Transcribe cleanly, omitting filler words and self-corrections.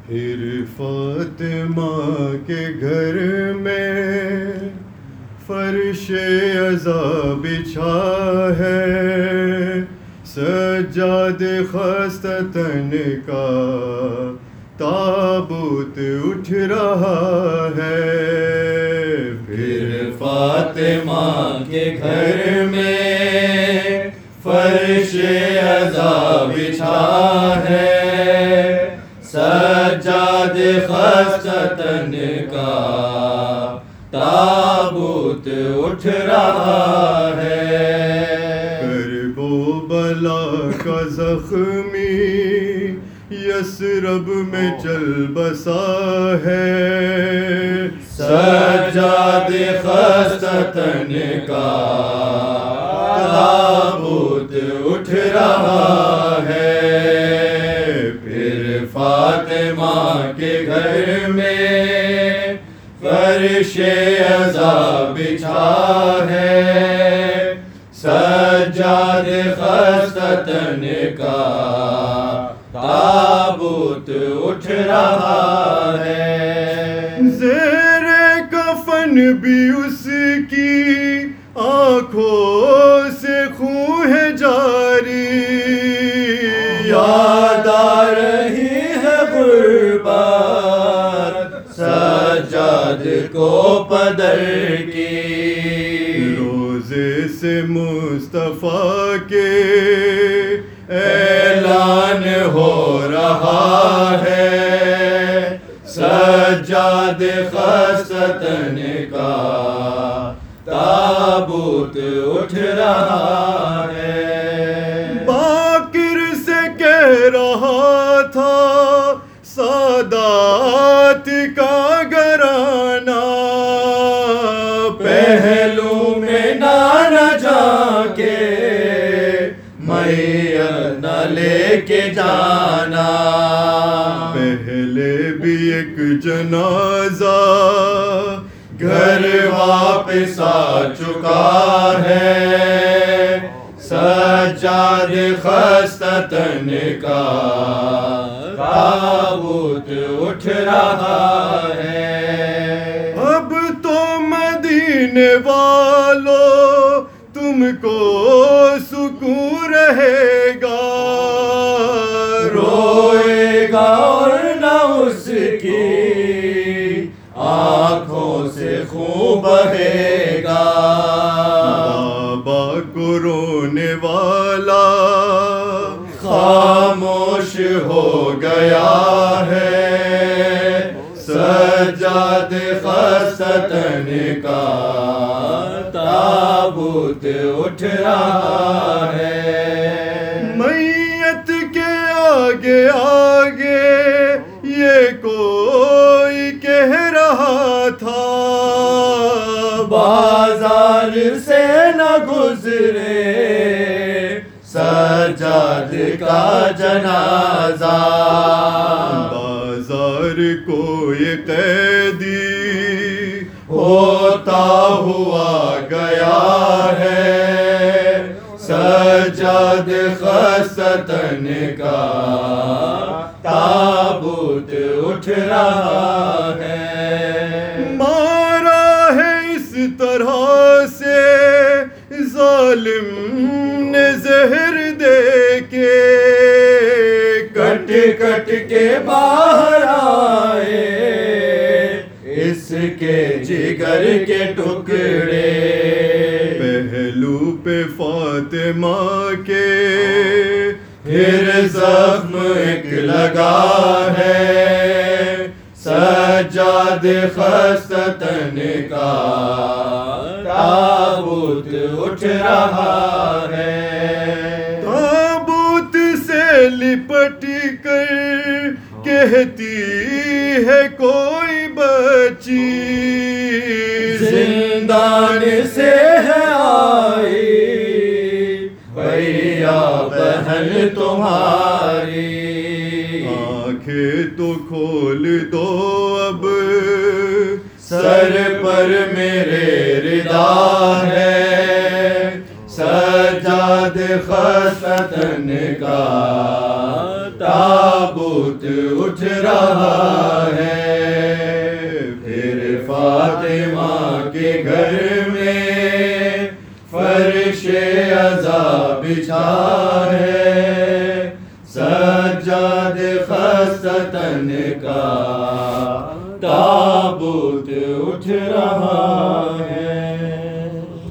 پھر فاطمہ کے گھر میں فرش عزا بچھا ہے، سجاد خستہ تن کا تابوت اٹھ رہا ہے۔ پھر فاطمہ کے گھر میں فرش عزا بچھا ہے، سجاد خستہ تن کا تابوت اٹھ رہا ہے۔ کرب و بلا کا زخمی یثرب میں چل بسا ہے، سجاد خستہ تن کا تابوت اٹھ رہا ہے۔ پھر فاطمہ کے گھر میں فرش عزا بچھا ہے، سجاد خستہ تن کا تابوت اٹھ رہا ہے۔ زیر کفن بھی اس کی آنکھوں سے خون ہے جاری، یاد آ رہی ہے غربت سجاد کو پدر کی، روزے سے مصطفیٰ کے اعلان ہو رہا ہے، سجاد خستہ تن کا تابوت اٹھ رہا ہے۔ باقر سے کہہ رہا تھا سادات کا گھرانہ، پہلو میں نہ جا کے میت نہ لے کے جانا، پہلے بھی ایک جنازہ گھر واپس آ چکا ہے، سجاد خستہ تن کا تابوت اٹھ رہا ہے۔ اب تو مدینے والو تم کو سکون رہے گا، روئے گا اور نہ اس کی آنکھوں سے خون بہے گا، بابا کو رونے والا خاموش ہو گیا ہے، سجاد خستہ تن کا تابوت اٹھ رہا ہے۔ میت کے آگے آگے یہ کوئی کہہ رہا تھا، بازار سے نہ گزرے سجاد کا جنازہ، بازار کو یہ قیدی ہوتا ہوا گیا ہے، سجاد خستہ تن کا تابوت اٹھ رہا ہے۔ مارا ہے اس طرح سے ظالم نے زہر دے کے، کٹ کٹ کے باہر آئے اس کے جگر کے ٹکڑے، پہلو پہ فاطمہ کے پھر زخم ایک لگا ہے، سجاد خستہ تن کا تابوت اٹھ رہا ہے۔ تابوت سے لپٹ کر کہتی ہے کوئی بچی، زندان سے ہے آئی بھیا بہن تمہاری، آنکھیں تو کھول دو اب، سر پر میرے ردا ہے، سجاد خستہ تن کا تابوت تابوت اٹھ رہا ہے، پھر فاطمہ کے گھر میں فرش عزا بچھا ہے، سجاد خستتن کا تابوت اٹھ رہا